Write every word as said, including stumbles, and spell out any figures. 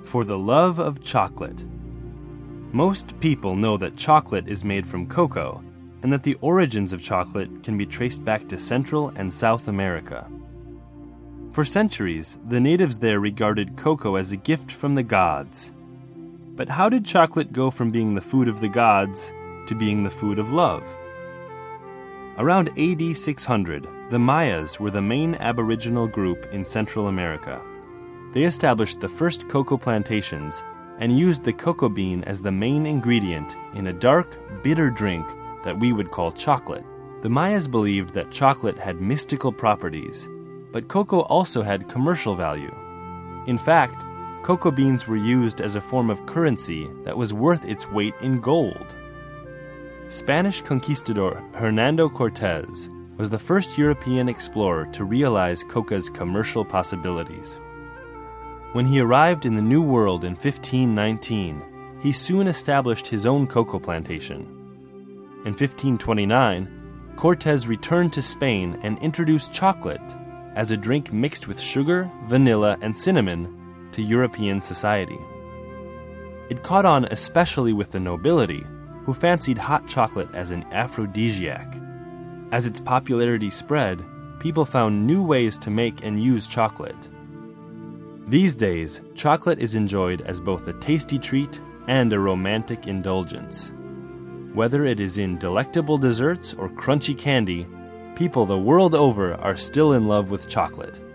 For the love of chocolate. Most people know that chocolate is made from cocoa, and that the origins of chocolate can be traced back to Central and South America. For centuries, the natives there regarded cocoa as a gift from the gods. But how did chocolate go from being the food of the gods to being the food of love? Around A D six hundred, the Mayas were the main aboriginal group in Central America. They established the first cocoa plantations and used the cocoa bean as the main ingredient in a dark, bitter drink that we would call chocolate. The Mayas believed that chocolate had mystical properties, but cocoa also had commercial value. In fact, cocoa beans were used as a form of currency that was worth its weight in gold. Spanish conquistador Hernando Cortés was the first European explorer to realize coca's commercial possibilities. When he arrived in the New World in fifteen nineteen, he soon established his own cocoa plantation. In fifteen twenty-nine, Cortés returned to Spain and introduced chocolate as a drink mixed with sugar, vanilla, and cinnamon to European society. It caught on especially with the nobility, who fancied hot chocolate as an aphrodisiac. As its popularity spread, people found new ways to make and use chocolate. These days, chocolate is enjoyed as both a tasty treat and a romantic indulgence. Whether it is in delectable desserts or crunchy candy, people the world over are still in love with chocolate.